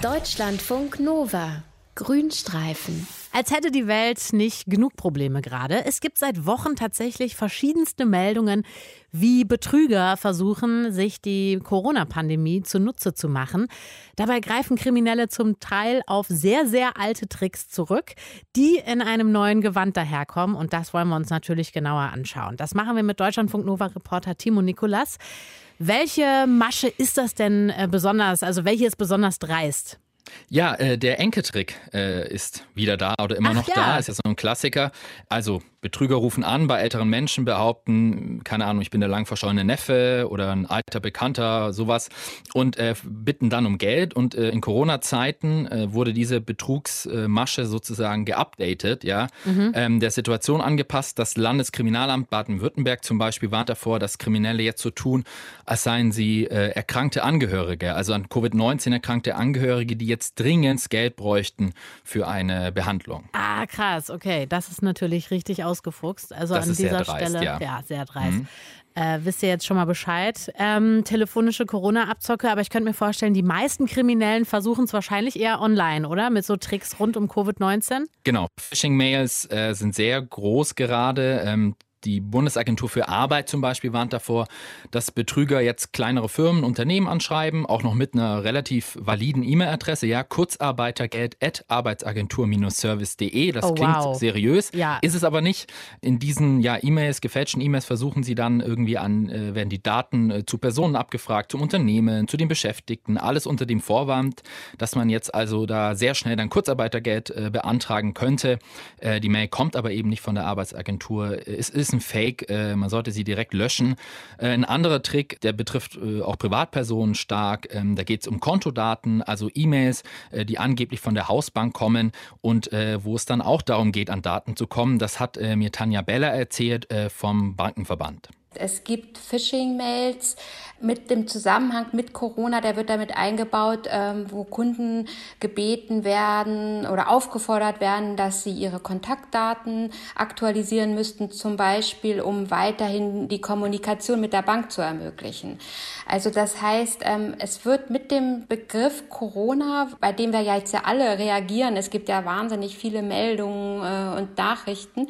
Deutschlandfunk Nova. Grünstreifen. Als hätte die Welt nicht genug Probleme gerade. Es gibt seit Wochen tatsächlich verschiedenste Meldungen, wie Betrüger versuchen, sich die Corona-Pandemie zunutze zu machen. Dabei greifen Kriminelle zum Teil auf sehr, sehr alte Tricks zurück, die in einem neuen Gewand daherkommen. Und das wollen wir uns natürlich genauer anschauen. Das machen wir mit Deutschlandfunk Nova-Reporter Timo Nikolas. Welche Masche ist das denn besonders, also welche ist besonders dreist? Ja, der Enkeltrick ist wieder da oder immer noch da, ist ja so ein Klassiker. Also Betrüger rufen an bei älteren Menschen, behaupten, keine Ahnung, ich bin der lang verschollene Neffe oder ein alter Bekannter, sowas und bitten dann um Geld. Und in Corona-Zeiten wurde diese Betrugsmasche sozusagen geupdatet, ja, der Situation angepasst. Das Landeskriminalamt Baden-Württemberg zum Beispiel warnt davor, dass Kriminelle jetzt so tun, als seien sie erkrankte Angehörige, also an Covid-19 erkrankte Angehörige, die jetzt dringend Geld bräuchten für eine Behandlung. Ah, krass, okay, das ist natürlich richtig ausgefuchst. Also das an ist dieser sehr dreist, Stelle, ja, sehr dreist. Wisst ihr jetzt schon mal Bescheid? Telefonische Corona-Abzocke, aber ich könnte mir vorstellen, die meisten Kriminellen versuchen es wahrscheinlich eher online, oder? Mit so Tricks rund um Covid-19? Genau, Phishing-Mails sind sehr groß gerade. Die Bundesagentur für Arbeit zum Beispiel warnt davor, dass Betrüger jetzt kleinere Firmen, Unternehmen anschreiben, auch noch mit einer relativ validen E-Mail-Adresse, ja, kurzarbeitergeld@arbeitsagentur-service.de. Das klingt seriös, ist es aber nicht. In diesen E-Mails, gefälschten E-Mails versuchen sie dann irgendwie werden die Daten zu Personen abgefragt, zum Unternehmen, zu den Beschäftigten, alles unter dem Vorwand, dass man jetzt also da sehr schnell dann Kurzarbeitergeld beantragen könnte. Die Mail kommt aber eben nicht von der Arbeitsagentur. Es ist ein Fake, man sollte sie direkt löschen. Ein anderer Trick, der betrifft auch Privatpersonen stark. Da geht es um Kontodaten, also E-Mails, die angeblich von der Hausbank kommen und wo es dann auch darum geht, an Daten zu kommen. Das hat mir Tanja Beller erzählt vom Bankenverband. Es gibt Phishing-Mails mit dem Zusammenhang mit Corona, der wird damit eingebaut, wo Kunden gebeten werden oder aufgefordert werden, dass sie ihre Kontaktdaten aktualisieren müssten, zum Beispiel, um weiterhin die Kommunikation mit der Bank zu ermöglichen. Also das heißt, es wird mit dem Begriff Corona, bei dem wir ja jetzt ja alle reagieren, es gibt ja wahnsinnig viele Meldungen und Nachrichten,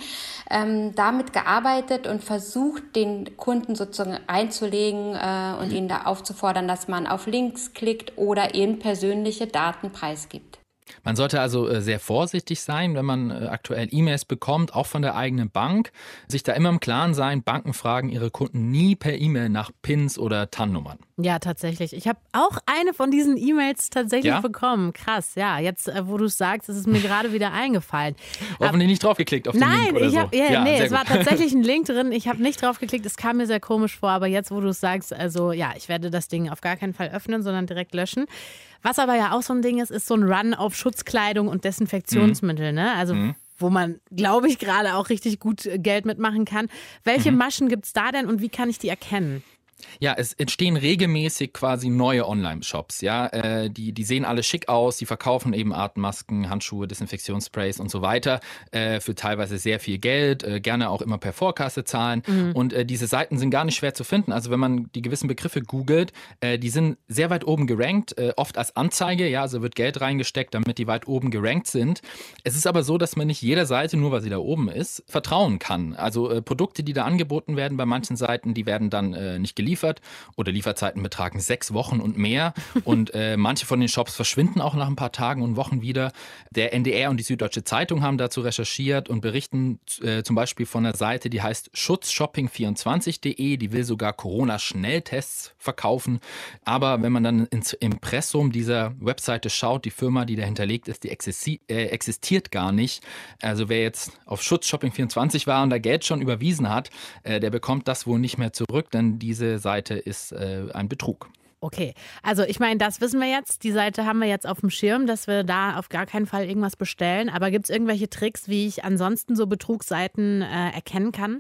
damit gearbeitet und versucht, den Kunden sozusagen einzulegen und ihnen da aufzufordern, dass man auf Links klickt oder eben persönliche Daten preisgibt. Man sollte also sehr vorsichtig sein, wenn man aktuell E-Mails bekommt, auch von der eigenen Bank. Sich da immer im Klaren sein, Banken fragen ihre Kunden nie per E-Mail nach PINs oder TAN-Nummern. Ja, tatsächlich. Ich habe auch eine von diesen E-Mails tatsächlich bekommen. Krass, ja. Jetzt, wo du es sagst, ist es mir gerade wieder eingefallen. Hoffentlich nicht draufgeklickt auf den Link oder so. Es war tatsächlich ein Link drin. Ich habe nicht draufgeklickt. Es kam mir sehr komisch vor. Aber jetzt, wo du es sagst, also ja, ich werde das Ding auf gar keinen Fall öffnen, sondern direkt löschen. Was aber ja auch so ein Ding ist so ein Run auf Schutzkleidung und Desinfektionsmittel, ne? Also wo man, glaube ich, gerade auch richtig gut Geld mitmachen kann. Welche Maschen gibt es da denn und wie kann ich die erkennen? Ja, es entstehen regelmäßig quasi neue Online-Shops, ja, die sehen alle schick aus, die verkaufen eben Atemmasken, Handschuhe, Desinfektionssprays und so weiter für teilweise sehr viel Geld, gerne auch immer per Vorkasse zahlen und diese Seiten sind gar nicht schwer zu finden, also wenn man die gewissen Begriffe googelt, die sind sehr weit oben gerankt, oft als Anzeige, ja, also wird Geld reingesteckt, damit die weit oben gerankt sind. Es ist aber so, dass man nicht jeder Seite, nur weil sie da oben ist, vertrauen kann, also Produkte, die da angeboten werden bei manchen Seiten, die werden dann nicht geliefert oder Lieferzeiten betragen 6 Wochen und mehr und manche von den Shops verschwinden auch nach ein paar Tagen und Wochen wieder. Der NDR und die Süddeutsche Zeitung haben dazu recherchiert und berichten zum Beispiel von einer Seite, die heißt schutzshopping24.de, die will sogar Corona-Schnelltests verkaufen, aber wenn man dann ins Impressum dieser Webseite schaut, die Firma, die dahinterlegt ist, die existiert gar nicht. Also wer jetzt auf Schutzshopping24 war und da Geld schon überwiesen hat, der bekommt das wohl nicht mehr zurück, denn diese Seite ist ein Betrug. Okay, also ich meine, das wissen wir jetzt. Die Seite haben wir jetzt auf dem Schirm, dass wir da auf gar keinen Fall irgendwas bestellen. Aber gibt es irgendwelche Tricks, wie ich ansonsten so Betrugsseiten erkennen kann?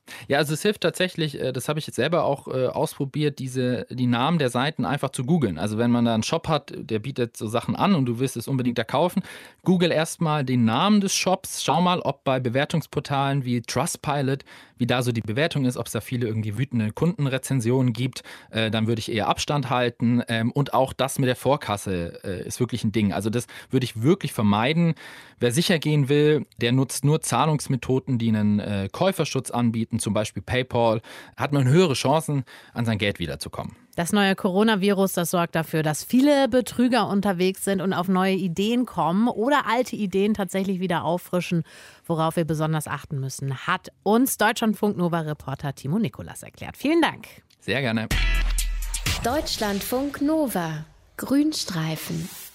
Ja, also es hilft tatsächlich, das habe ich jetzt selber auch ausprobiert, die Namen der Seiten einfach zu googeln. Also wenn man da einen Shop hat, der bietet so Sachen an und du willst es unbedingt da kaufen, google erstmal den Namen des Shops, schau mal, ob bei Bewertungsportalen wie Trustpilot, wie da so die Bewertung ist, ob es da viele irgendwie wütende Kundenrezensionen gibt, dann würde ich eher Abstand halten. Und auch das mit der Vorkasse ist wirklich ein Ding. Also das würde ich wirklich vermeiden. Wer sicher gehen will, der nutzt nur Zahlungsmethoden, die einen Käuferschutz anbieten, zum Beispiel PayPal, hat man höhere Chancen, an sein Geld wiederzukommen. Das neue Coronavirus, das sorgt dafür, dass viele Betrüger unterwegs sind und auf neue Ideen kommen oder alte Ideen tatsächlich wieder auffrischen, worauf wir besonders achten müssen, hat uns Deutschlandfunk-Nova-Reporter Timo Nikolas erklärt. Vielen Dank. Sehr gerne. Deutschlandfunk Nova. Grünstreifen.